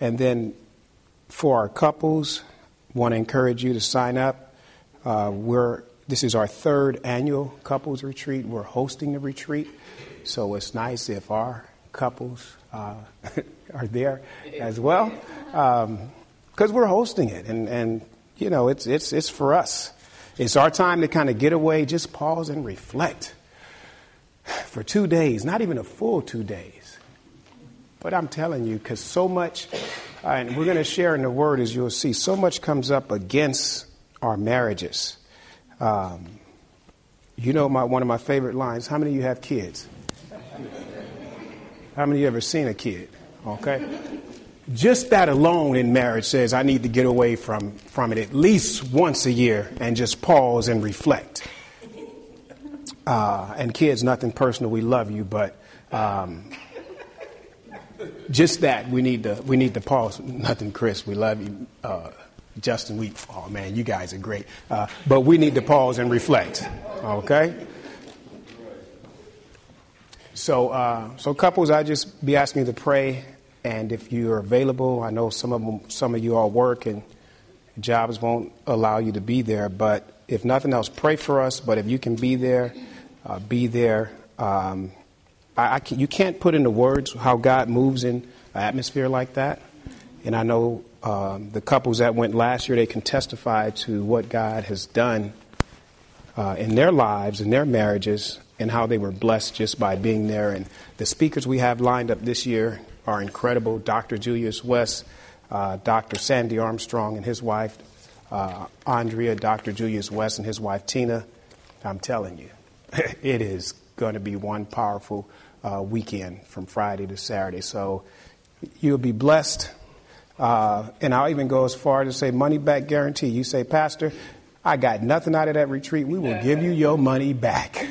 And then for our couples, want to encourage you to sign up. This is our third annual couples retreat. We're hosting the retreat, so it's nice if our couples are there as well, because we're hosting it, and you know it's for us. It's our time to kind of get away, just pause and reflect for 2 days, not even a full 2 days. But I'm telling you, because so much, and we're going to share in the Word, as you'll see, so much comes up against our marriages. You know, one of my favorite lines, how many of you have kids? How many of you ever seen a kid? Okay. Just that alone in marriage says I need to get away from it at least once a year and just pause and reflect. And kids, nothing personal. We love you, but just that we need to pause. Nothing, Chris. We love you. Justin, oh man, you guys are great. But we need to pause and reflect. Okay. So couples, I just be asking you to pray, and if you are available, I know some of you all work and jobs won't allow you to be there, but if nothing else, pray for us. But if you can be there, be there. You can't put into words how God moves in an atmosphere like that, and I know the couples that went last year, they can testify to what God has done in their lives, in their marriages, and how they were blessed just by being there. And the speakers we have lined up this year are incredible. Dr. Julius West, Dr. Sandy Armstrong and his wife, Andrea, Dr. Julius West and his wife, Tina. I'm telling you, it is going to be one powerful weekend from Friday to Saturday. So you'll be blessed. And I'll even go as far to say money back guarantee. You say, Pastor, I got nothing out of that retreat. We will give you your money back.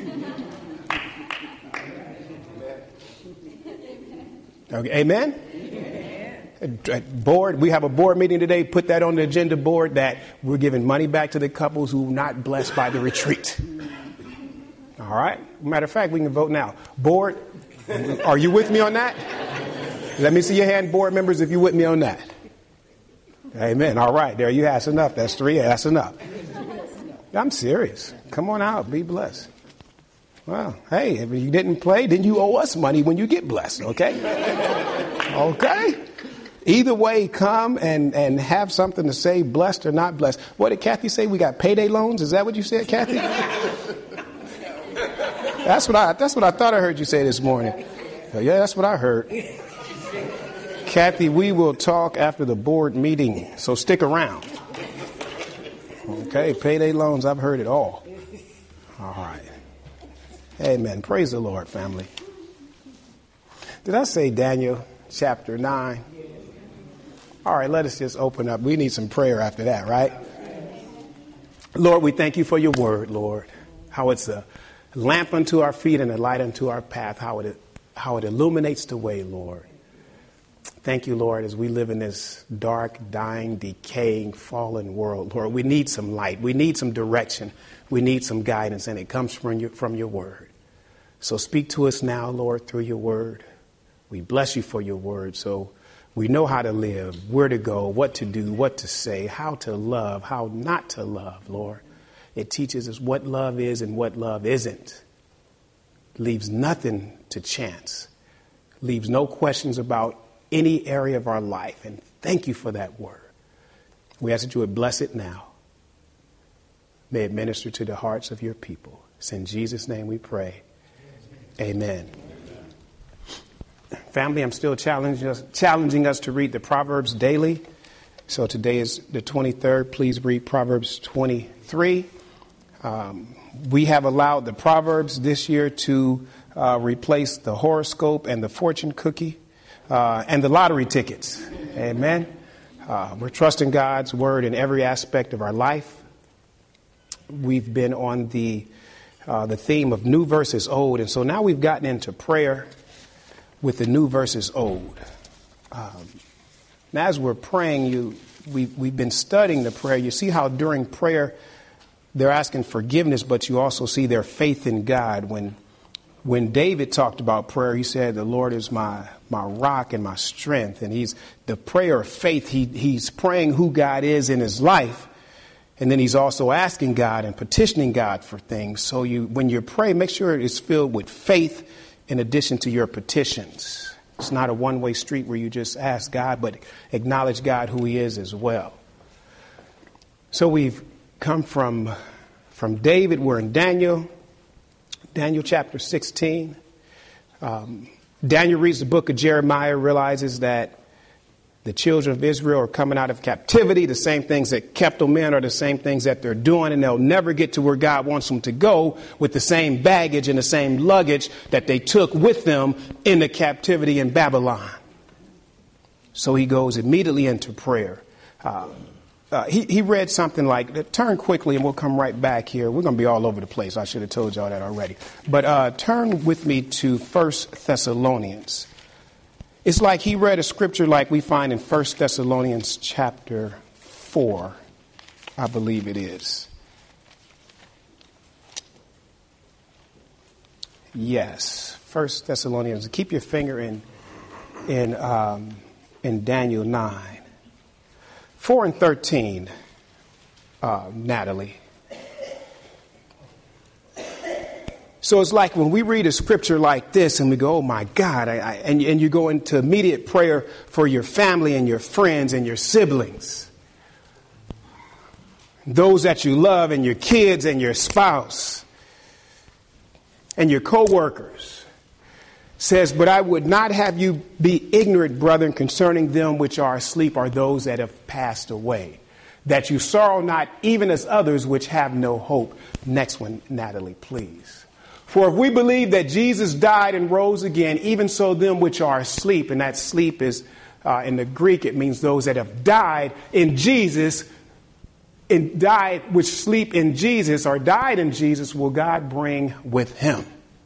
Okay, amen? Board, we have a board meeting today. Put that on the agenda board that we're giving money back to the couples who are not blessed by the retreat. All right. Matter of fact, we can vote now. Board, are you with me on that? Let me see your hand, board members, if you're with me on that. Amen. All right. There you have. That's enough. That's 3. That's enough. I'm serious. Come on out. Be blessed. Well, hey, if you didn't play, then you owe us money when you get blessed. Okay. Okay. Either way, come and have something to say, blessed or not blessed. What did Kathy say? We got payday loans? Is that what you said, Kathy? That's what I thought I heard you say this morning. Yeah, that's what I heard. Kathy, we will talk after the board meeting, so stick around. Okay, payday loans, I've heard it all. All right. Amen. Praise the Lord, family. Did I say Daniel chapter 9? All right, let us just open up. We need some prayer after that, right? Lord, we thank you for your word, Lord. How it's a lamp unto our feet and a light unto our path. How it illuminates the way, Lord. Thank you, Lord, as we live in this dark, dying, decaying, fallen world. Lord, we need some light. We need some direction. We need some guidance, and it comes from your word. So speak to us now, Lord, through your word. We bless you for your word, so we know how to live, where to go, what to do, what to say, how to love, how not to love, Lord. It teaches us what love is and what love isn't. Leaves nothing to chance. Leaves no questions about any area of our life. And thank you for that word. We ask that you would bless it now. May it minister to the hearts of your people. It's in Jesus' name we pray. Amen. Family, I'm still challenging us to read the Proverbs daily. So today is the 23rd. Please read Proverbs 23. We have allowed the Proverbs this year to replace the horoscope and the fortune cookie and the lottery tickets. Amen. We're trusting God's word in every aspect of our life. We've been on the theme of new versus old. And so now we've gotten into prayer with the new versus old. Now, as we're praying, we've been studying the prayer. You see how during prayer they're asking forgiveness, but you also see their faith in God when when David talked about prayer, he said, the Lord is my rock and my strength. And he's the prayer of faith. He's praying who God is in his life. And then he's also asking God and petitioning God for things. So when you pray, make sure it's filled with faith in addition to your petitions. It's not a one-way street where you just ask God, but acknowledge God who he is as well. So we've come from David. We're in Daniel chapter 16. Daniel reads the book of Jeremiah, realizes that the children of Israel are coming out of captivity. The same things that kept them in are the same things that they're doing, and they'll never get to where God wants them to go with the same baggage and the same luggage that they took with them in the captivity in Babylon. So he goes immediately into prayer. He read something like, turn quickly and we'll come right back here. We're going to be all over the place. I should have told y'all that already. But turn with me to 1 Thessalonians. It's like he read a scripture like we find in 1 Thessalonians chapter 4, I believe it is. Yes, 1 Thessalonians. Keep your finger in Daniel 9. 4 and 13, Natalie. So it's like when we read a scripture like this and we go, oh, my God, and you go into immediate prayer for your family and your friends and your siblings, those that you love and your kids and your spouse and your co-workers. Says, but I would not have you be ignorant, brethren, concerning them which are asleep, are those that have passed away, that you sorrow not even as others which have no hope. Next one, Natalie, please. For if we believe that Jesus died and rose again, even so them which are asleep, and that sleep is, in the Greek, it means those that have died in Jesus, and died, which sleep in Jesus or died in Jesus, will God bring with him.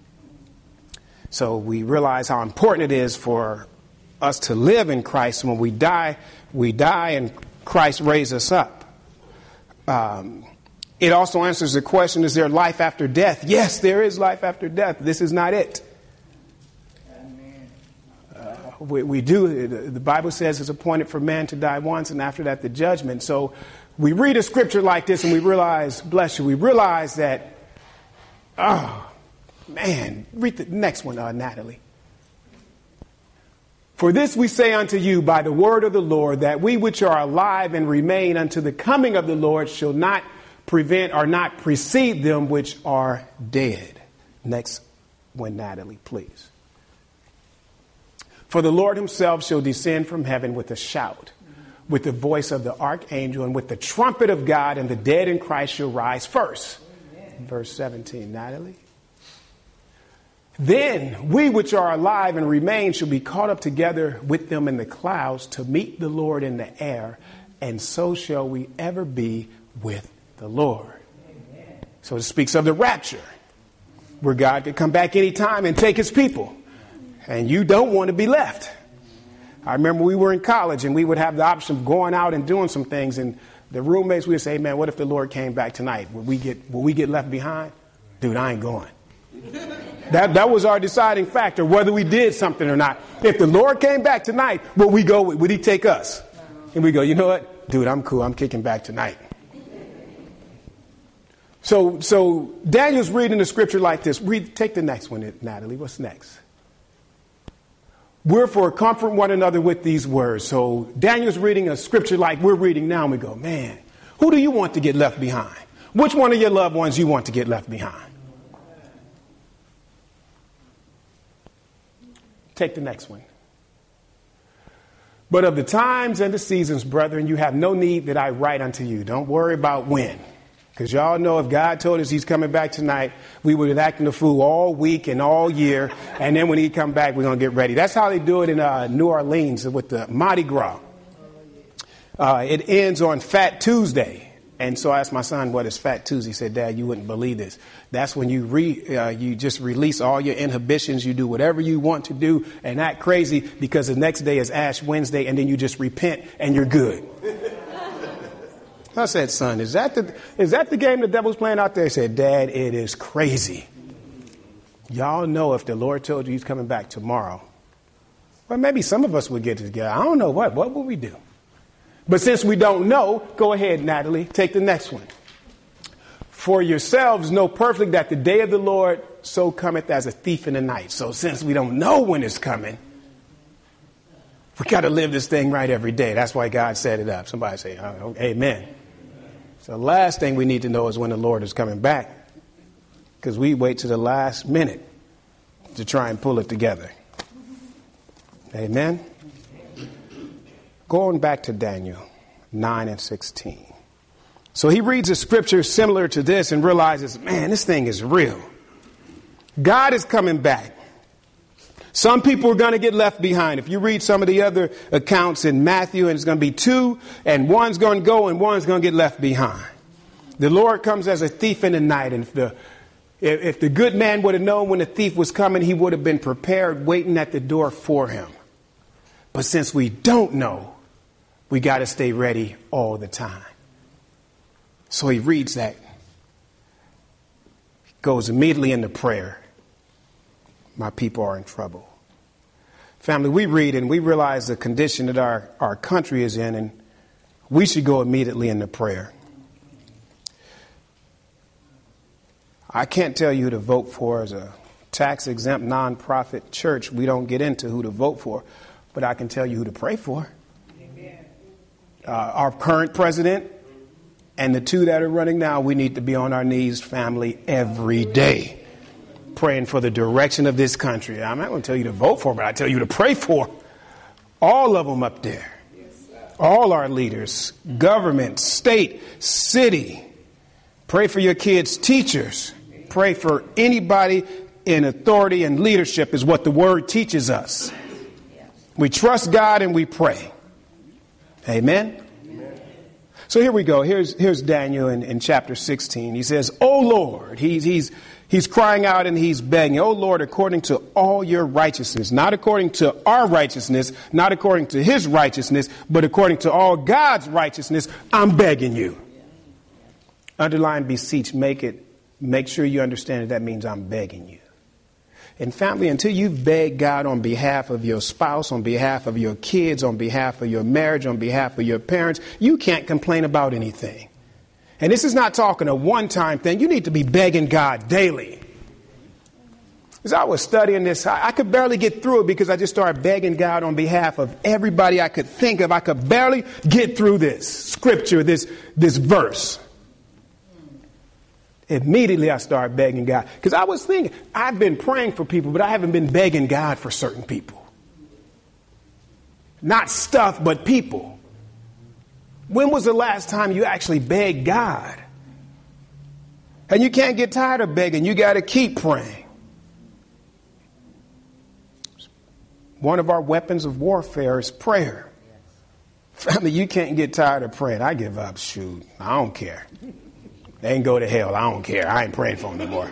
So we realize how important it is for us to live in Christ. When we die and Christ raises us up. It also answers the question, is there life after death? Yes, there is life after death. This is not it. We do. The Bible says it's appointed for man to die once, and after that the judgment. So we read a scripture like this and we realize, bless you, we realize that, oh, man, read the next one, Natalie. For this we say unto you by the word of the Lord, that we which are alive and remain unto the coming of the Lord shall not prevent or not precede them which are dead. Next one, Natalie, please. For the Lord himself shall descend from heaven with a shout, with the voice of the archangel, and with the trumpet of God, and the dead in Christ shall rise first. Amen. Verse 17, Natalie. Then we which are alive and remain shall be caught up together with them in the clouds to meet the Lord in the air, and so shall we ever be with the Lord. Amen. So it speaks of the rapture, where God could come back anytime and take his people. And you don't want to be left. I remember we were in college and we would have the option of going out and doing some things. And the roommates would say, man, what if the Lord came back tonight? Will we get left behind? Dude, I ain't going. That was our deciding factor, whether we did something or not. If the Lord came back tonight, will we go? Would he take us? And we go, you know what? Dude, I'm cool. I'm kicking back tonight. So Daniel's reading the scripture like this. Take the next one, Natalie. What's next? Wherefore comfort one another with these words. So Daniel's reading a scripture like we're reading now, and we go, man, who do you want to get left behind? Which one of your loved ones you want to get left behind? Take the next one. But of the times and the seasons, brethren, you have no need that I write unto you. Don't worry about when. Because y'all know if God told us he's coming back tonight, we would have acted a fool all week and all year. And then when he come back, we're going to get ready. That's how they do it in New Orleans with the Mardi Gras. It ends on Fat Tuesday. And so I asked my son, what is Fat Tuesday? He said, Dad, you wouldn't believe this. That's when you just release all your inhibitions. You do whatever you want to do and act crazy, because the next day is Ash Wednesday, and then you just repent and you're good. I said, son, is that the game the devil's playing out there? He said, Dad, it is crazy. Y'all know if the Lord told you he's coming back tomorrow, well, maybe some of us would get together. I don't know what would we do? But since we don't know, go ahead, Natalie, take the next one. For yourselves know perfectly that the day of the Lord so cometh as a thief in the night. So since we don't know when it's coming, we got to live this thing right every day. That's why God set it up. Somebody say, oh, amen. So the last thing we need to know is when the Lord is coming back, because we wait to the last minute to try and pull it together. Amen. Going back to Daniel 9 and 16. So he reads a scripture similar to this and realizes, man, this thing is real. God is coming back. Some people are going to get left behind. If you read some of the other accounts in Matthew, and it's going to be two, and one's going to go and one's going to get left behind. The Lord comes as a thief in the night. And if the good man would have known when the thief was coming, he would have been prepared, waiting at the door for him. But since we don't know, we got to stay ready all the time. So he reads that, goes immediately into prayer. My people are in trouble. Family, we read and we realize the condition that our country is in, and we should go immediately into prayer. I can't tell you who to vote for. As a tax-exempt nonprofit church, we don't get into who to vote for, but I can tell you who to pray for. Our current president and the two that are running now, we need to be on our knees, family, every day, praying for the direction of this country. I'm not going to tell you to vote for, but I tell you to pray for all of them up there. All our leaders, government, state, city. Pray for your kids' teachers. Pray for anybody in authority and leadership is what the word teaches us. We trust God and we pray. Amen. So here we go. Here's Daniel in chapter 16. He says, "Oh Lord," he's crying out and he's begging, "Oh Lord, according to all your righteousness," not according to our righteousness, not according to his righteousness, but according to all God's righteousness, I'm begging you. Underline beseech, make sure you understand that means I'm begging you. And family, until you've begged God on behalf of your spouse, on behalf of your kids, on behalf of your marriage, on behalf of your parents, you can't complain about anything. And this is not talking a one-time thing. You need to be begging God daily. As I was studying this, I could barely get through it because I just started begging God on behalf of everybody I could think of. I could barely get through this scripture, this verse. Immediately I started begging God because I was thinking, I've been praying for people, but I haven't been begging God for certain people. Not stuff, but people. When was the last time you actually begged God? And you can't get tired of begging. You got to keep praying. One of our weapons of warfare is prayer. Family, you can't get tired of praying. I give up. Shoot, I don't care. They can go to hell. I don't care. I ain't praying for them anymore.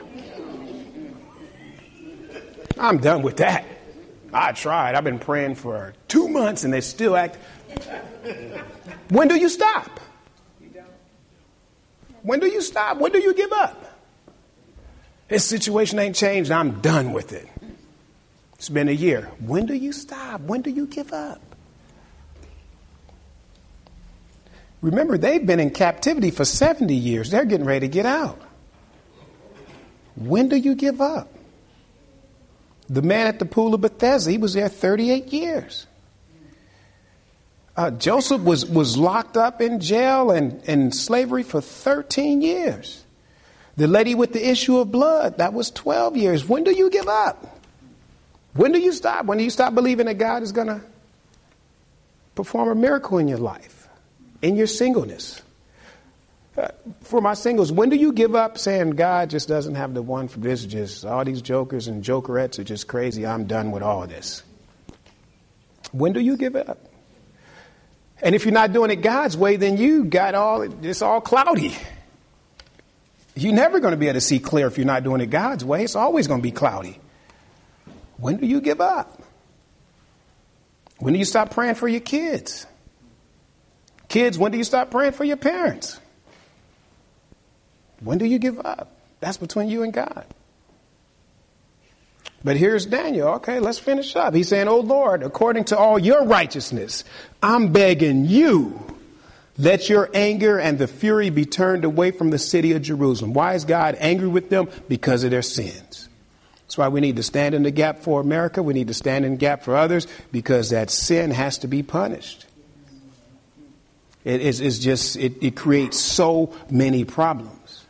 I'm done with that. I tried. I've been praying for 2 months and they still act. When do you stop? When do you stop? When do you give up? This situation ain't changed. I'm done with it. It's been a year. When do you stop? When do you give up? Remember, they've been in captivity for 70 years. They're getting ready to get out. When do you give up? The man at the pool of Bethesda, he was there 38 years. Joseph was locked up in jail and in slavery for 13 years. The lady with the issue of blood, that was 12 years. When do you give up? When do you stop? When do you stop believing that God is going to perform a miracle in your life? In your singleness. For my singles, when do you give up saying God just doesn't have the one for this? Just all these jokers and jokerettes are just crazy. I'm done with all this. When do you give up? And if you're not doing it God's way, then you got it's all cloudy. You're never going to be able to see clear if you're not doing it God's way. It's always going to be cloudy. When do you give up? When do you stop praying for your kids? Kids, when do you stop praying for your parents? When do you give up? That's between you and God. But here's Daniel. Okay, let's finish up. He's saying, "Oh Lord, according to all your righteousness, I'm begging you, let your anger and the fury be turned away from the city of Jerusalem." Why is God angry with them? Because of their sins. That's why we need to stand in the gap for America. We need to stand in the gap for others, because that sin has to be punished. It creates so many problems.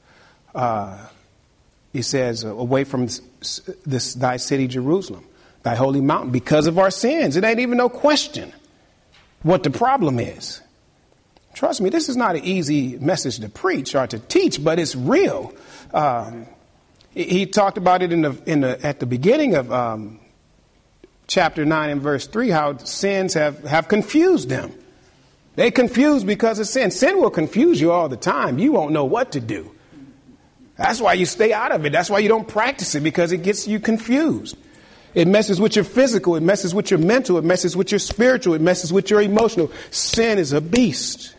He says, away from this thy city, Jerusalem, thy holy mountain, because of our sins. It ain't even no question what the problem is. Trust me, this is not an easy message to preach or to teach, but it's real. He talked about it at the beginning of chapter 9 and verse 3, how sins have confused them. They confused because of sin. Sin will confuse you all the time. You won't know what to do. That's why you stay out of it. That's why you don't practice it, because it gets you confused. It messes with your physical. It messes with your mental. It messes with your spiritual. It messes with your emotional. Sin is a beast.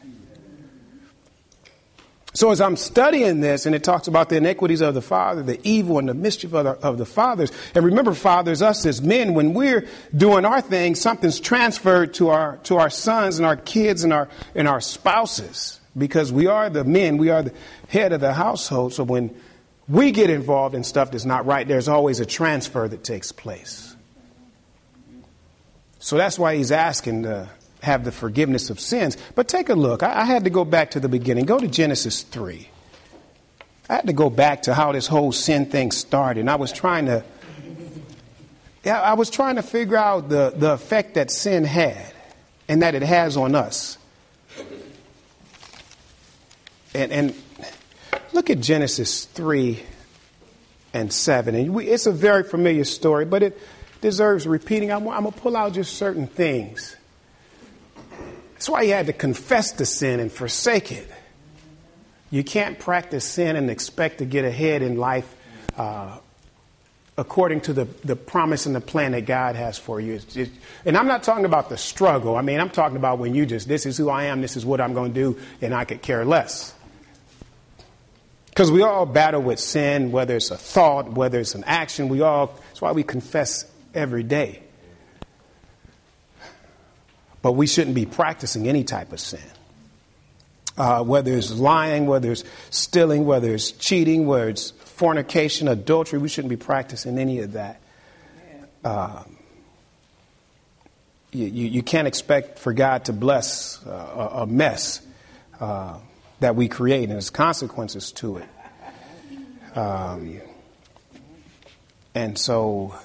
So as I'm studying this, and it talks about the iniquities of the father, the evil and the mischief of the fathers. And remember, fathers, us as men, when we're doing our thing, something's transferred to our sons and our kids and our spouses. Because we are the men, we are the head of the household. So when we get involved in stuff that's not right, there's always a transfer that takes place. So that's why he's asking to have the forgiveness of sins. But take a look. I had to go back to the beginning. Go to Genesis 3. I had to go back to how this whole sin thing started. And I was trying to figure out the effect that sin had and that it has on us. And look at Genesis 3 and 7. And it's a very familiar story, but it deserves repeating. I'm going to pull out just certain things. That's why he had to confess the sin and forsake it. You can't practice sin and expect to get ahead in life according to the promise and the plan that God has for you. And I'm not talking about the struggle. I mean, I'm talking about when you just, this is who I am, this is what I'm going to do, and I could care less. Because we all battle with sin, whether it's a thought, whether it's an action. That's why we confess every day. But we shouldn't be practicing any type of sin. Whether it's lying, whether it's stealing, whether it's cheating, whether it's fornication, adultery, we shouldn't be practicing any of that. You can't expect for God to bless a mess that we create, and there's consequences to it. And so,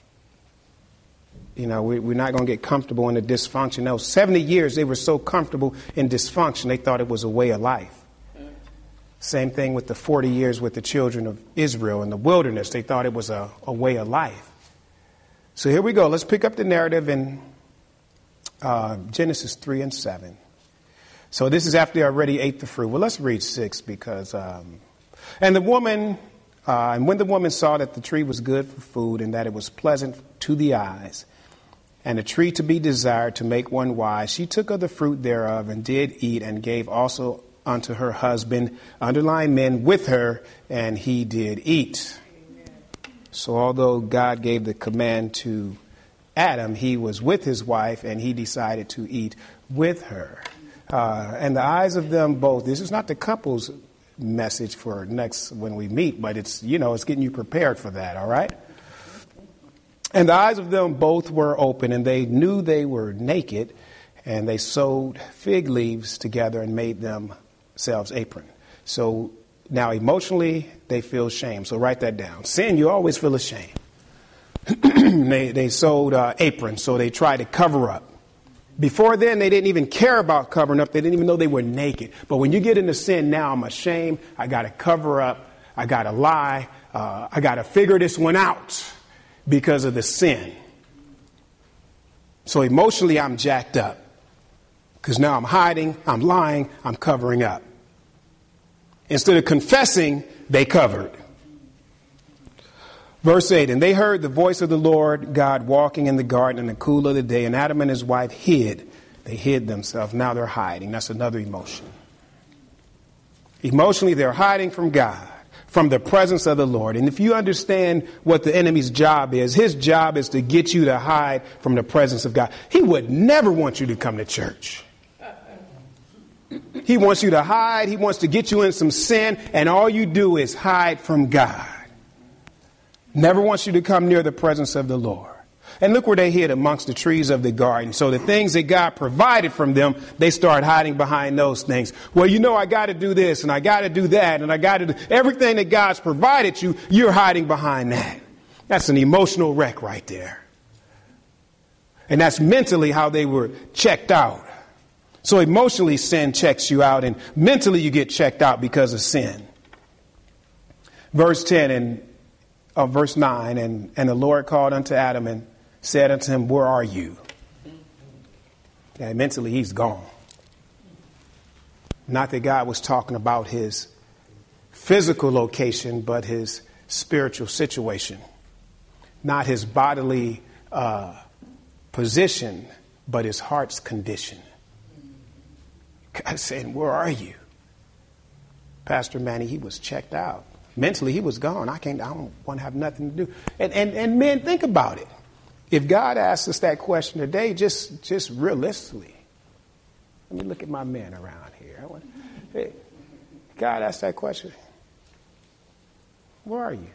we're not going to get comfortable in the dysfunction. No, 70 years they were so comfortable in dysfunction, they thought it was a way of life. Same thing with the 40 years with the children of Israel in the wilderness. They thought it was a way of life. So here we go. Let's pick up the narrative in Genesis 3 and 7. So this is after they already ate the fruit. Well, let's read 6 because... And when the woman saw that the tree was good for food and that it was pleasant to the eyes and a tree to be desired to make one wise, she took of the fruit thereof and did eat and gave also unto her husband, underlying men with her, and he did eat. Amen. So although God gave the command to Adam, he was with his wife and he decided to eat with her. And the eyes of them both, this is not the couple's message for next when we meet, but it's getting you prepared for that, all right? And the eyes of them both were open, and they knew they were naked, and they sewed fig leaves together and made themselves apron. So now emotionally, they feel shame. So write that down. Sin, you always feel ashamed. They sewed aprons, so they tried to cover up. Before then, they didn't even care about covering up. They didn't even know they were naked. But when you get into sin now, I'm ashamed. I got to cover up. I got to lie. I got to figure this one out because of the sin. So emotionally, I'm jacked up because now I'm hiding, I'm lying, I'm covering up. Instead of confessing, they covered. Verse 8, and they heard the voice of the Lord God walking in the garden in the cool of the day, and Adam and his wife hid. They hid themselves. Now they're hiding. That's another emotion. Emotionally, they're hiding from God. from the presence of the Lord. And if you understand what the enemy's job is, his job is to get you to hide from the presence of God. He would never want you to come to church. He wants you to hide. He wants to get you in some sin, and all you do is hide from God. Never wants you to come near the presence of the Lord. And look where they hid, amongst the trees of the garden. So the things that God provided from them, they start hiding behind those things. Well, you know, I got to do this and I got to do that and I got to do everything that God's provided you. You're hiding behind that. That's an emotional wreck right there. And that's mentally how they were checked out. So emotionally, sin checks you out, and mentally you get checked out because of sin. Verse 10 and verse 9, and the Lord called unto Adam and said unto him, where are you? Yeah, mentally he's gone. Not that God was talking about his physical location, but his spiritual situation. Not his bodily position, but his heart's condition. God saying, where are you? Pastor Manny, he was checked out. Mentally, he was gone. I don't want to have nothing to do. And men, think about it. If God asks us that question today, just realistically, let me look at my men around here. Hey, God asked that question. Where are you?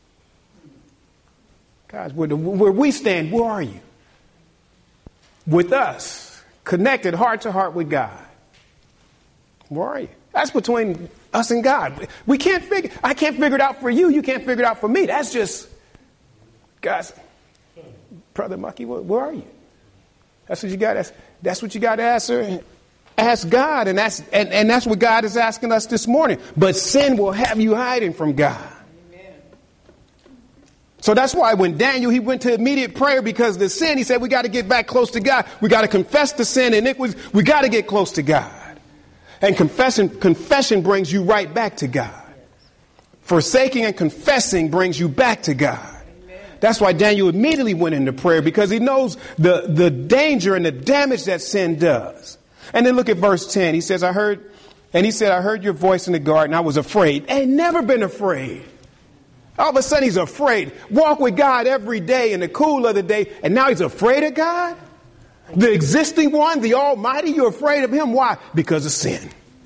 Guys, where we stand, where are you? With us, connected heart to heart with God. Where are you? That's between us and God. I can't figure it out for you. You can't figure it out for me. That's just, guys, Brother Mucky, where are you? That's what you got. That's what you got to answer. Ask God, and that's what God is asking us this morning. But sin will have you hiding from God. Amen. So that's why when Daniel, he went to immediate prayer because of the sin, he said, we got to get back close to God. We got to confess the sin and iniquities. We got to get close to God. And confession brings you right back to God. Forsaking and confessing brings you back to God. That's why Daniel immediately went into prayer, because he knows the danger and the damage that sin does. And then look at verse 10. He says, I heard your voice in the garden. I was afraid. I ain't never been afraid. All of a sudden he's afraid. Walk with God every day in the cool of the day. And now he's afraid of God? The existing one, the Almighty, you're afraid of him. Why? Because of sin.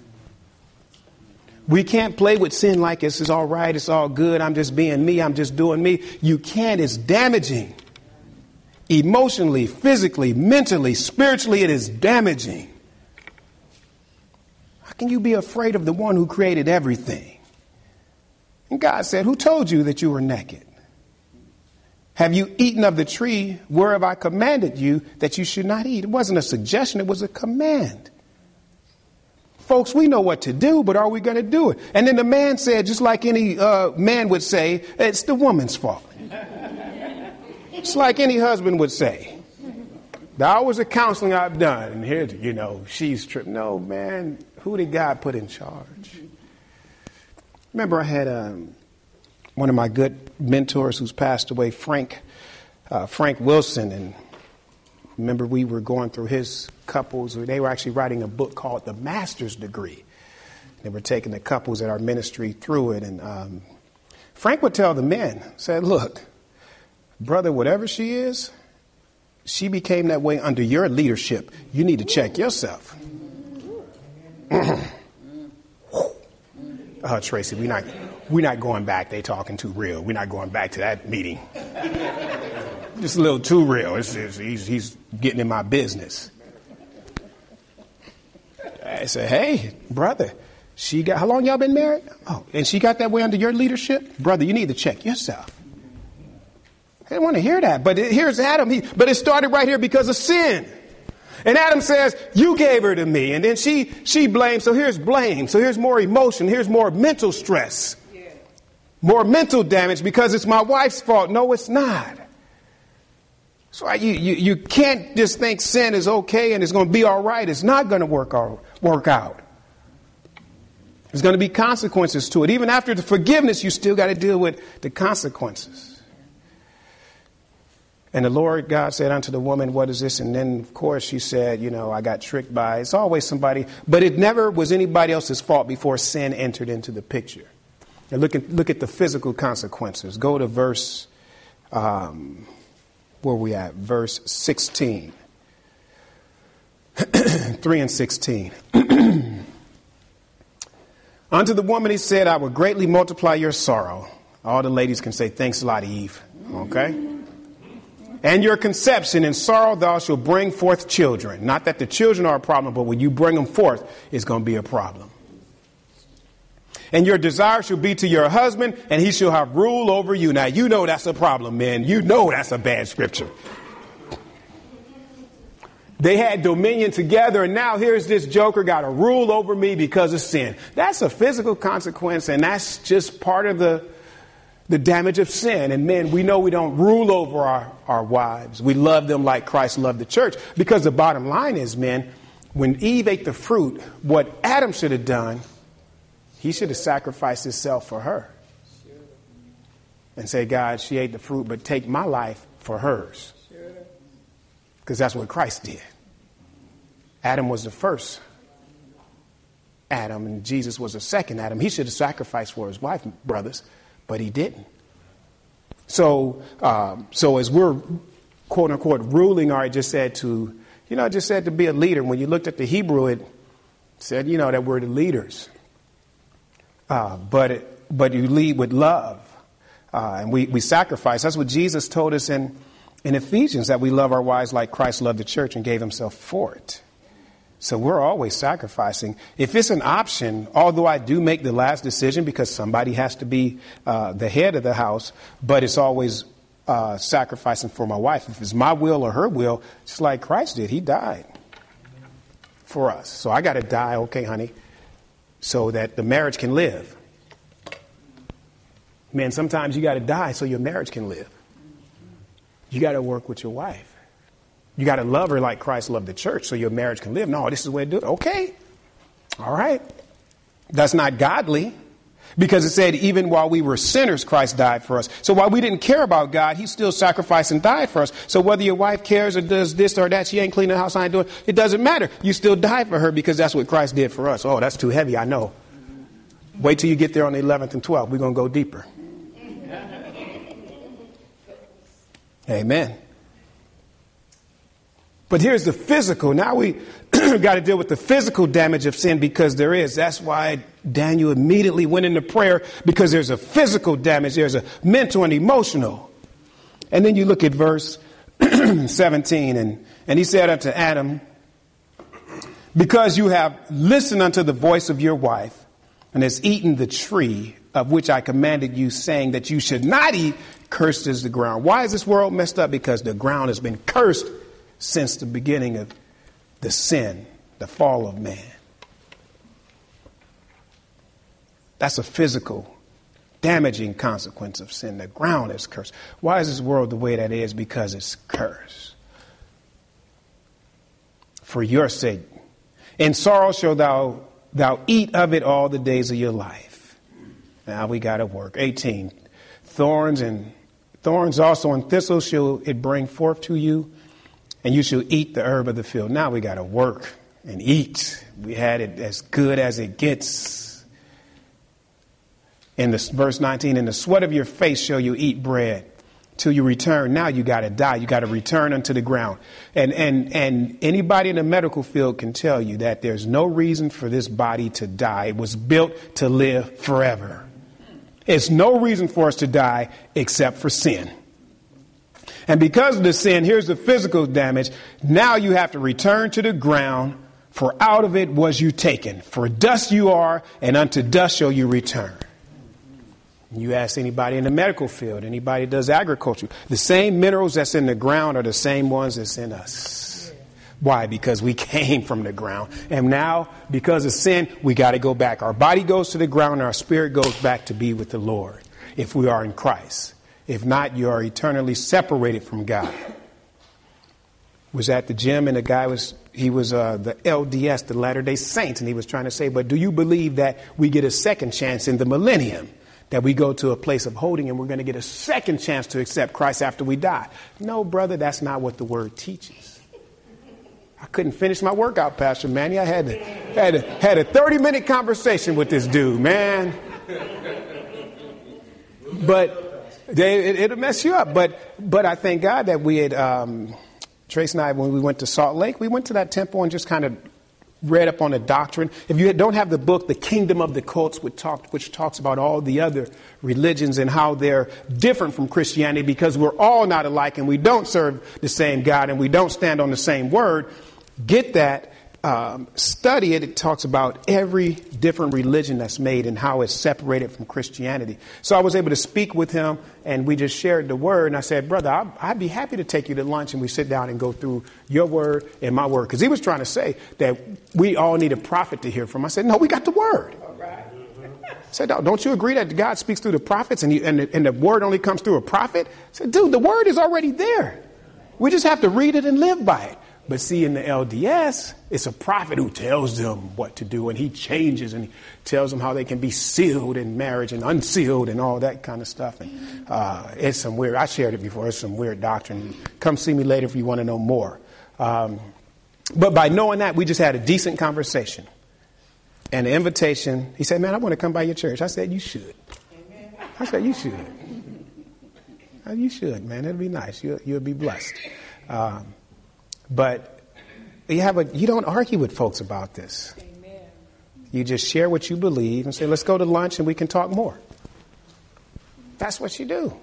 We can't play with sin like it's all right, it's all good, I'm just being me, I'm just doing me. You can't. It's damaging. Emotionally, physically, mentally, spiritually, it is damaging. How can you be afraid of the one who created everything? And God said, who told you that you were naked? Have you eaten of the tree whereof I commanded you that you should not eat? It wasn't a suggestion, it was a command. Folks, we know what to do, but are we going to do it? And then the man said, just like any man would say, it's the woman's fault. It's like any husband would say. The hours of counseling I've done, and here, she's tripped. No, man, who did God put in charge? Remember, I had one of my good mentors who's passed away, Frank Wilson, and remember we were going through his couples. They were actually writing a book called The Master's Degree. They were taking the couples at our ministry through it, and Frank would tell the men, said, look, brother, whatever she is, she became that way under your leadership. You need to check yourself. Tracy, we're not going back. They talking too real. We're not going back to that meeting. Just a little too real. He's getting in my business. I said, hey, brother, how long y'all been married? Oh, and she got that way under your leadership? Brother, you need to check yourself. I didn't want to hear that. But here's Adam. But it started right here because of sin. And Adam says, you gave her to me. And then she blames. So here's blame. So here's more emotion. Here's more mental stress. Yeah. More mental damage because it's my wife's fault. No, it's not. So you can't just think sin is okay and it's going to be all right. It's not going to work out. There's going to be consequences to it. Even after the forgiveness, you still got to deal with the consequences. And the Lord God said unto the woman, what is this? And then, of course, she said, I got tricked by. It's always somebody. But it never was anybody else's fault before sin entered into the picture. And look at the physical consequences. Go to verse, where we at? Verse 16. 3 and 16. Unto the woman he said, I will greatly multiply your sorrow. All the ladies can say, thanks a lot, Eve. Okay? And your conception, in sorrow thou shalt bring forth children. Not that the children are a problem, but when you bring them forth, it's going to be a problem. And your desire shall be to your husband, and he shall have rule over you. Now, you know that's a problem, man. You know that's a bad scripture. They had dominion together, and now here's this joker got to rule over me because of sin. That's a physical consequence, and that's just part of the damage of sin. And men, we know we don't rule over our wives. We love them like Christ loved the church. Because the bottom line is, men, when Eve ate the fruit, what Adam should have done, he should have sacrificed himself for her. And say, God, she ate the fruit, but take my life for hers. Because that's what Christ did. Adam was the first Adam, and Jesus was the second Adam. He should have sacrificed for his wife, brothers, but he didn't. So as we're, quote unquote, ruling, or I just said to be a leader. When you looked at the Hebrew, it said, that we're the leaders. But you lead with love, and we sacrifice. That's what Jesus told us in Ephesians, that we love our wives like Christ loved the church and gave himself for it. So we're always sacrificing. If it's an option, although I do make the last decision because somebody has to be the head of the house, but it's always sacrificing for my wife. If it's my will or her will, just like Christ did, he died for us. So I got to die, okay, honey, so that the marriage can live. Man, sometimes you got to die so your marriage can live. You got to work with your wife. You got to love her like Christ loved the church so your marriage can live. No, this is the way to do it. Okay. All right. That's not godly, because it said even while we were sinners, Christ died for us. So while we didn't care about God, he still sacrificed and died for us. So whether your wife cares or does this or that, she ain't cleaning the house, I ain't doing it, doesn't matter. You still died for her because that's what Christ did for us. Oh, that's too heavy. I know. Wait till you get there on the 11th and 12th. We're going to go deeper. Amen. But here's the physical. Now we got to deal with the physical damage of sin, because there is. That's why Daniel immediately went into prayer, because there's a physical damage. There's a mental and emotional. And then you look at verse 17. And he said unto Adam, because you have listened unto the voice of your wife, and has eaten the tree of which I commanded you, saying that you should not eat, cursed is the ground. Why is this world messed up? Because the ground has been cursed since the beginning of the sin, the fall of man. That's a physical, damaging consequence of sin. The ground is cursed. Why is this world the way that it is? Because it's cursed. For your sake. In sorrow shall thou eat of it all the days of your life. Now we got to work. 18. Thorns also and thistles shall it bring forth to you, and you shall eat the herb of the field. Now we got to work and eat. We had it as good as it gets. In the verse 19, in the sweat of your face shall you eat bread till you return. Now you got to die. You got to return unto the ground. And anybody in the medical field can tell you that there's no reason for this body to die. It was built to live forever. It's no reason for us to die except for sin. And because of the sin, here's the physical damage. Now you have to return to the ground, for out of it was you taken. For dust you are, and unto dust shall you return. You ask anybody in the medical field, anybody that does agriculture, the same minerals that's in the ground are the same ones that's in us. Why? Because we came from the ground. And now, because of sin, we got to go back. Our body goes to the ground and our spirit goes back to be with the Lord, if we are in Christ. If not, you are eternally separated from God. Was at the gym, and the guy was the LDS, the Latter-day Saints, and he was trying to say, but do you believe that we get a second chance in the millennium? That we go to a place of holding and we're going to get a second chance to accept Christ after we die? No, brother, that's not what the word teaches. I couldn't finish my workout, Pastor Manny. I had a 30-minute conversation with this dude, man. It'll mess you up. But I thank God that we had, Trace and I, when we went to Salt Lake, we went to that temple and just kind of read up on the doctrine. If you don't have the book, The Kingdom of the Cults, which talks about all the other religions and how they're different from Christianity, because we're all not alike and we don't serve the same God and we don't stand on the same word, get that. Study it. It talks about every different religion that's made and how it's separated from Christianity. So I was able to speak with him and we just shared the word. And I said, brother, I'd be happy to take you to lunch and we sit down and go through your word and my word. Because he was trying to say that we all need a prophet to hear from. I said, no, we got the word. I said, don't you agree that God speaks through the prophets and the word only comes through a prophet? I said, dude, the word is already there. We just have to read it and live by it. But see, in the LDS, it's a prophet who tells them what to do, and he changes and he tells them how they can be sealed in marriage and unsealed and all that kind of stuff. And it's some weird, I shared it before, it's some weird doctrine. Come see me later if you want to know more. But by knowing that, we just had a decent conversation. And the invitation, he said, man, I want to come by your church. I said, you should. I said, you should. You should, man. It'll be nice. You'll be blessed. But you don't argue with folks about this. Amen. You just share what you believe and say, let's go to lunch and we can talk more. That's what you do.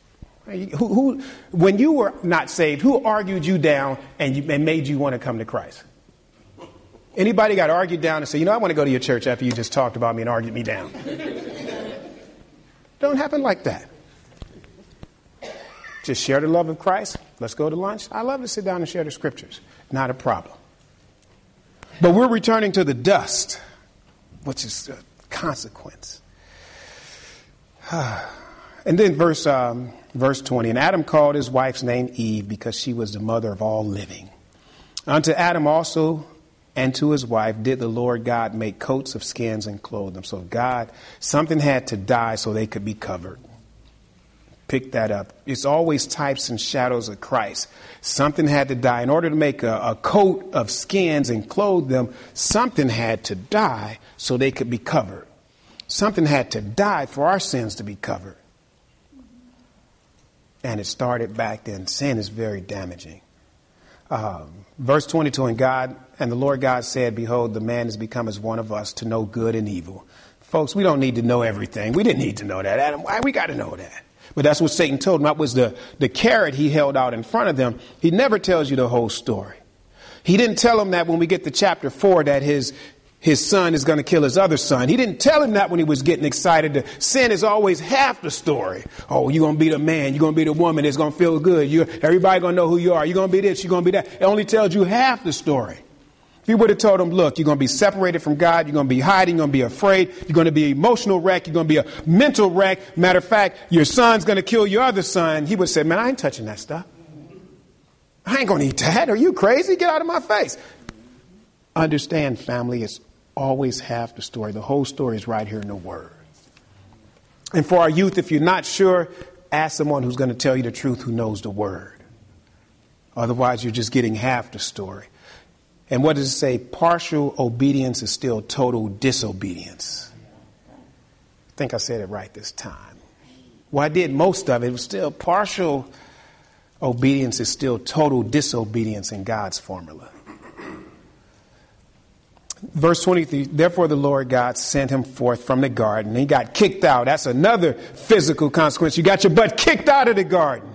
When you were not saved, who argued you down and made you want to come to Christ? Anybody got argued down and say, I want to go to your church after you just talked about me and argued me down? Don't happen like that. Just share the love of Christ. Let's go to lunch. I love to sit down and share the scriptures. Not a problem. But we're returning to the dust, which is a consequence. And then verse 20. And Adam called his wife's name Eve because she was the mother of all living. Unto Adam also and to his wife did the Lord God make coats of skins and clothe them. So something had to die so they could be covered. Pick that up. It's always types and shadows of Christ. Something had to die. In order to make a coat of skins and clothe them, something had to die so they could be covered. Something had to die for our sins to be covered. And it started back then. Sin is very damaging. Verse 22, and the Lord God said, behold, the man has become as one of us to know good and evil. Folks, we don't need to know everything. We didn't need to know that. Adam, why we got to know that? But that's what Satan told them. That was the carrot he held out in front of them. He never tells you the whole story. He didn't tell them that when we get to chapter 4 that his son is going to kill his other son. He didn't tell him that when he was getting excited. Sin is always half the story. Oh, you're going to be the man. You're going to be the woman. It's going to feel good. Everybody going to know who you are. You're going to be this. You're going to be that. It only tells you half the story. If you would have told him, look, you're going to be separated from God. You're going to be hiding. You're going to be afraid. You're going to be an emotional wreck. You're going to be a mental wreck. Matter of fact, your son's going to kill your other son. He would say, man, I ain't touching that stuff. I ain't going to eat that. Are you crazy? Get out of my face. Understand, family, it's always half the story. The whole story is right here in the Word. And for our youth, if you're not sure, ask someone who's going to tell you the truth, who knows the Word. Otherwise, you're just getting half the story. And what does it say? Partial obedience is still total disobedience. I think I said it right this time. Well, I did most of it. It was still partial obedience is still total disobedience in God's formula. Verse 23, therefore the Lord God sent him forth from the garden. He got kicked out. That's another physical consequence. You got your butt kicked out of the garden.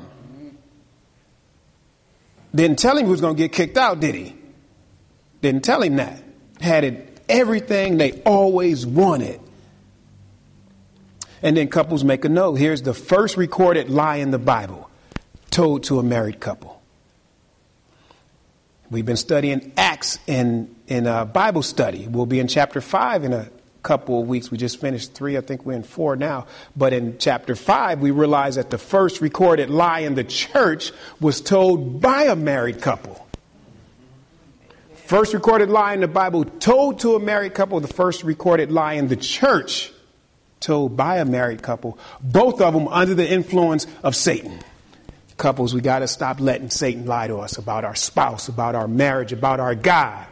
Didn't tell him he was going to get kicked out, did he? Didn't tell him that. Had it everything they always wanted. And then couples make a note. Here's the first recorded lie in the Bible told to a married couple. We've been studying Acts in Bible study. We'll be in chapter 5 in a couple of weeks. We just finished 3. I think we're in 4 now. But in chapter 5, we realize that the first recorded lie in the church was told by a married couple. First recorded lie in the Bible told to a married couple. The first recorded lie in the church told by a married couple. Both of them under the influence of Satan. Couples, we got to stop letting Satan lie to us about our spouse, about our marriage, about our God.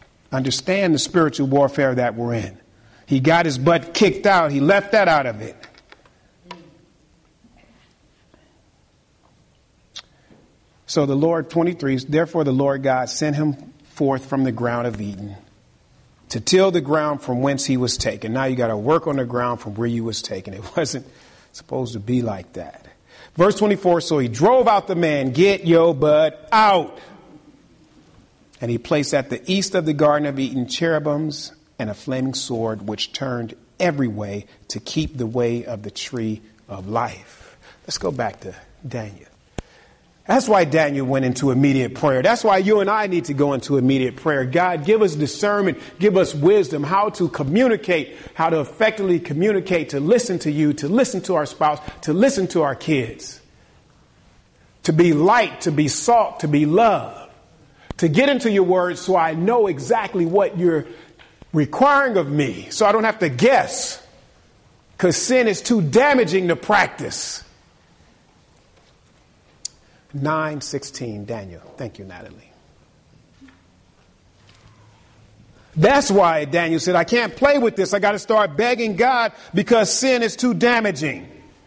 Understand the spiritual warfare that we're in. He got his butt kicked out. He left that out of it. So the Lord, 23, therefore the Lord God sent him forth from the ground of Eden to till the ground from whence he was taken. Now you got to work on the ground from where you was taken. It wasn't supposed to be like that. Verse 24, so he drove out the man, get your butt out. And he placed at the east of the Garden of Eden cherubims and a flaming sword, which turned every way to keep the way of the tree of life. Let's go back to Daniel. That's why Daniel went into immediate prayer. That's why you and I need to go into immediate prayer. God, give us discernment, give us wisdom, how to communicate, how to effectively communicate, to listen to you, to listen to our spouse, to listen to our kids, to be light, to be salt, to be love, to get into your word so I know exactly what you're requiring of me, so I don't have to guess, because sin is too damaging to practice. 9:16, Daniel. Thank you, Natalie. That's why Daniel said, I can't play with this. I got to start begging God because sin is too damaging.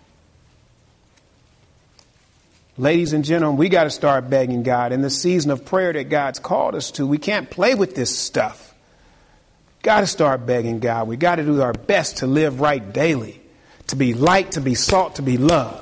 Ladies and gentlemen, we got to start begging God in the season of prayer that God's called us to. We can't play with this stuff. Got to start begging God. We got to do our best to live right daily, to be light, to be salt, to be love.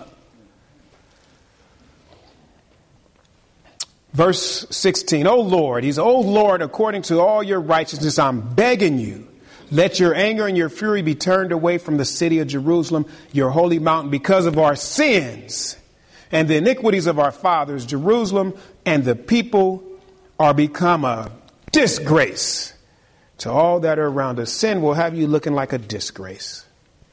Verse 16, O Lord, O Lord, according to all your righteousness, I'm begging you, let your anger and your fury be turned away from the city of Jerusalem, your holy mountain, because of our sins and the iniquities of our fathers. Jerusalem and the people are become a disgrace to all that are around us. Sin will have you looking like a disgrace.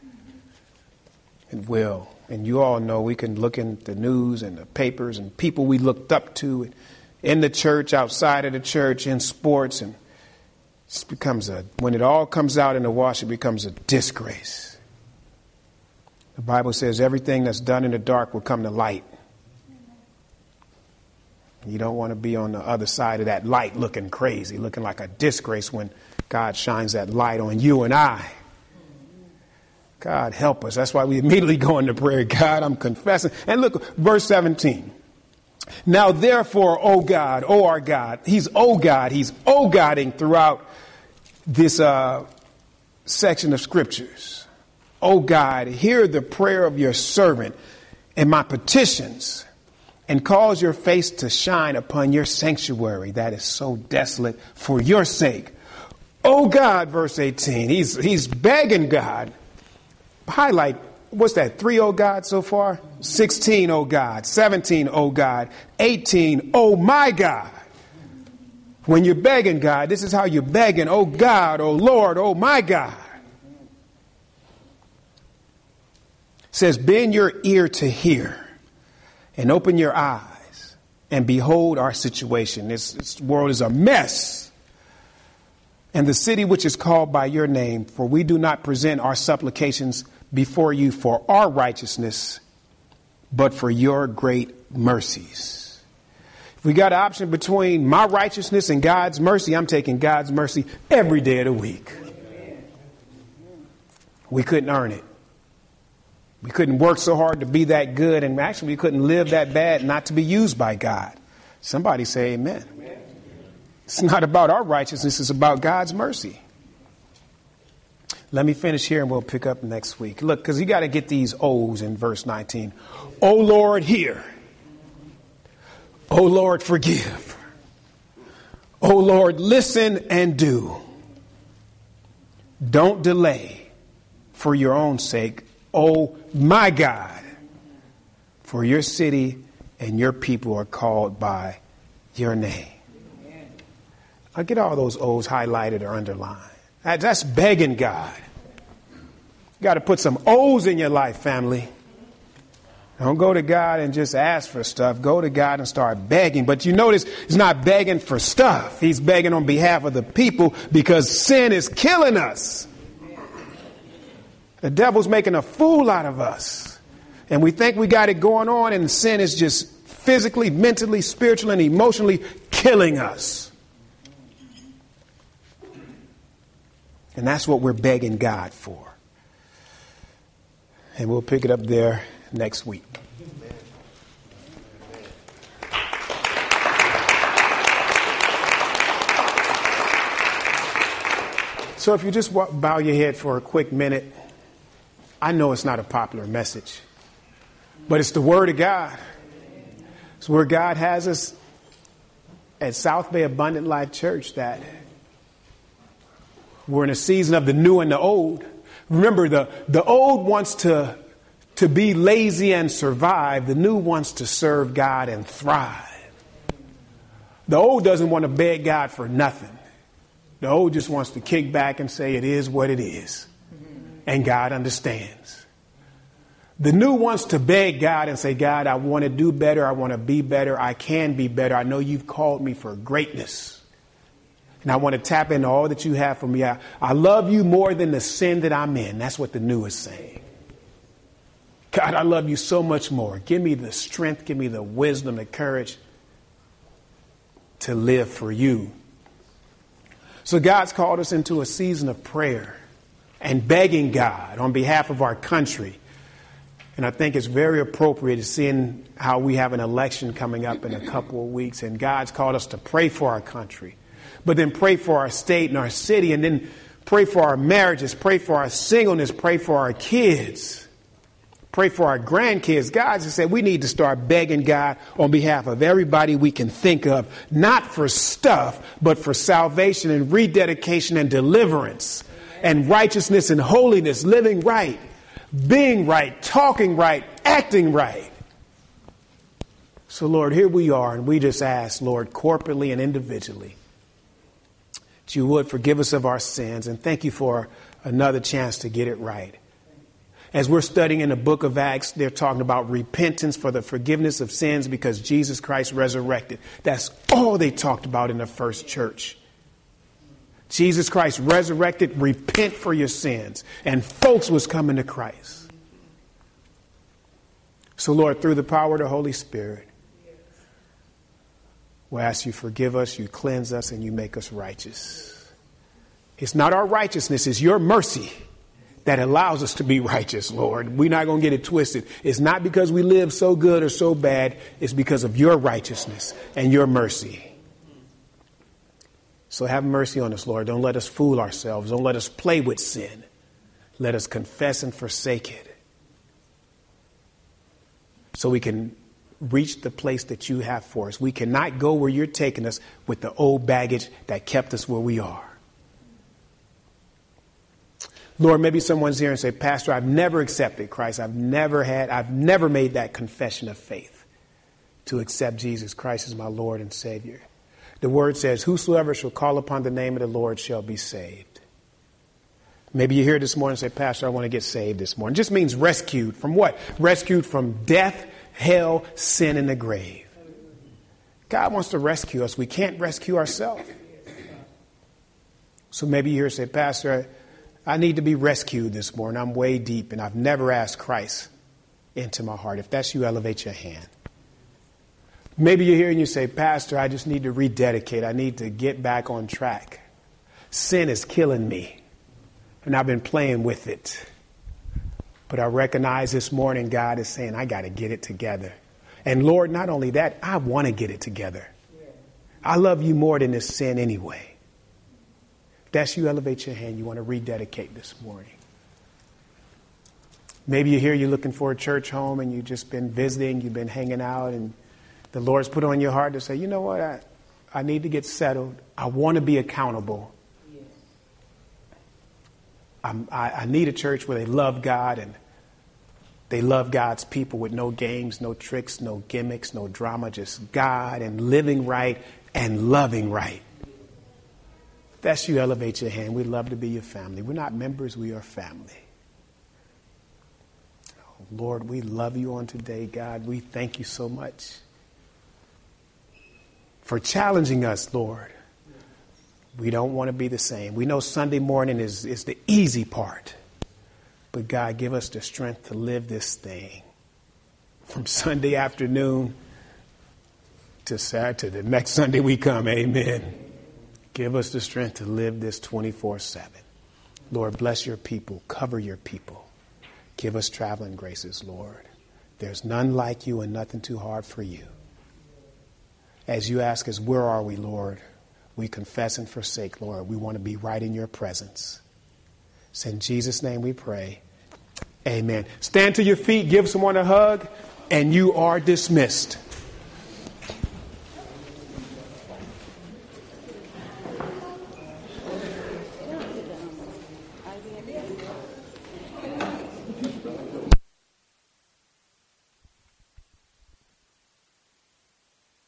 It will. And you all know we can look in the news and the papers and people we looked up to in the church, outside of the church, in sports. And it becomes when it all comes out in the wash, it becomes a disgrace. The Bible says everything that's done in the dark will come to light. You don't want to be on the other side of that light looking crazy, looking like a disgrace when God shines that light on you and I. God help us. That's why we immediately go into prayer. God, I'm confessing. And look, verse 17. Now, therefore, O God, O our God, he's O God, he's O Godding throughout this section of scriptures. O God, hear the prayer of your servant and my petitions, and cause your face to shine upon your sanctuary that is so desolate for your sake. O God, verse 18, he's begging God. Highlight, what's that, 3 oh God so far? 16 oh God, 17 oh God, 18 oh my God. When you're begging God, this is how you're begging. Oh God, oh Lord, oh my God. It says, bend your ear to hear and open your eyes and behold our situation. This world is a mess. And the city which is called by your name, for we do not present our supplications before you for our righteousness, but for your great mercies. If we got an option between my righteousness and God's mercy, I'm taking God's mercy every day of the week. We couldn't earn it. We couldn't work so hard to be that good, and actually we couldn't live that bad not to be used by God. Somebody say amen. It's not about our righteousness, it's about God's mercy. Let me finish here and we'll pick up next week. Look, because you got to get these O's in verse 19. O Lord, hear. O Lord, forgive. O Lord, listen and do. Don't delay for your own sake. O my God, for your city and your people are called by your name. I'll get all those O's highlighted or underlined. That's begging God. You got to put some O's in your life, family. Don't go to God and just ask for stuff. Go to God and start begging. But you notice he's not begging for stuff. He's begging on behalf of the people because sin is killing us. The devil's making a fool out of us. And we think we got it going on, and sin is just physically, mentally, spiritually, and emotionally killing us. And that's what we're begging God for. And we'll pick it up there next week. So if you just bow your head for a quick minute, I know it's not a popular message, but it's the Word of God. It's where God has us at South Bay Abundant Life Church, that we're in a season of the new and the old. Remember, the old wants to be lazy and survive. The new wants to serve God and thrive. The old doesn't want to beg God for nothing. The old just wants to kick back and say it is what it is. And God understands. The new wants to beg God and say, God, I want to do better. I want to be better. I can be better. I know you've called me for greatness. And I want to tap into all that you have for me. I love you more than the sin that I'm in. That's what the new is saying. God, I love you so much more. Give me the strength. Give me the wisdom, the courage to live for you. So God's called us into a season of prayer and begging God on behalf of our country. And I think it's very appropriate, seeing how we have an election coming up in a couple of weeks. And God's called us to pray for our country, but then pray for our state and our city, and then pray for our marriages, pray for our singleness, pray for our kids, pray for our grandkids. God just said we need to start begging God on behalf of everybody we can think of, not for stuff, but for salvation and rededication and deliverance and righteousness and holiness, living right, being right, talking right, acting right. So, Lord, here we are, and we just ask, Lord, corporately and individually, that you would forgive us of our sins, and thank you for another chance to get it right. As we're studying in the book of Acts, they're talking about repentance for the forgiveness of sins because Jesus Christ resurrected. That's all they talked about in the first church. Jesus Christ resurrected, repent for your sins. And folks was coming to Christ. So, Lord, through the power of the Holy Spirit, we ask you forgive us, you cleanse us, and you make us righteous. It's not our righteousness, it's your mercy that allows us to be righteous, Lord. We're not going to get it twisted. It's not because we live so good or so bad. It's because of your righteousness and your mercy. So have mercy on us, Lord. Don't let us fool ourselves. Don't let us play with sin. Let us confess and forsake it, so we can reach the place that you have for us. We cannot go where you're taking us with the old baggage that kept us where we are. Lord, maybe someone's here and say, Pastor, I've never accepted Christ. I've never made that confession of faith to accept Jesus Christ as my Lord and Savior. The word says, whosoever shall call upon the name of the Lord shall be saved. Maybe you're here this morning and say, Pastor, I want to get saved this morning. It just means rescued from what? Rescued from death, hell, sin, and the grave. God wants to rescue us. We can't rescue ourselves. So maybe you're here and say, Pastor, I need to be rescued this morning. I'm way deep and I've never asked Christ into my heart. If that's you, elevate your hand. Maybe you're here and you say, Pastor, I just need to rededicate. I need to get back on track. Sin is killing me and I've been playing with it. But I recognize this morning God is saying, I got to get it together. And Lord, not only that, I want to get it together. I love you more than this sin anyway. If that's you, elevate your hand. You want to rededicate this morning. Maybe you're here, you're looking for a church home and you've just been visiting, you've been hanging out, and the Lord's put on your heart to say, you know what, I need to get settled. I want to be accountable. I need a church where they love God and they love God's people with no games, no tricks, no gimmicks, no drama, just God and living right and loving right. If that's you, elevate your hand. We'd love to be your family. We're not members, we are family. Oh, Lord, we love you on today, God. We thank you so much for challenging us, Lord. We don't want to be the same. We know Sunday morning is the easy part. But God, give us the strength to live this thing from Sunday afternoon to Saturday, the next Sunday we come. Amen. Give us the strength to live this 24/7. Lord, bless your people. Cover your people. Give us traveling graces, Lord. There's none like you and nothing too hard for you. As you ask us, where are we, Lord? we confess and forsake, Lord. We want to be right in your presence. It's in Jesus' name we pray. Amen. Stand to your feet, give someone a hug, and you are dismissed.